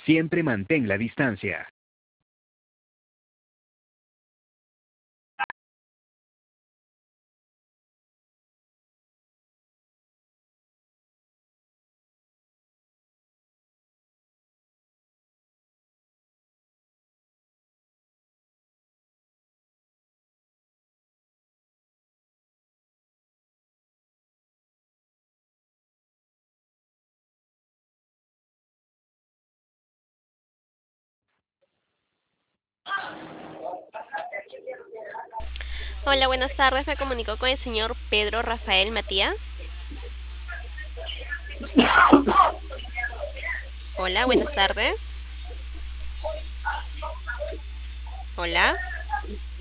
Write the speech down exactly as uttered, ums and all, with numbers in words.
Siempre mantén la distancia. Hola, buenas tardes. Me comunico con el señor Pedro Rafael Matías. Hola, buenas tardes. Hola.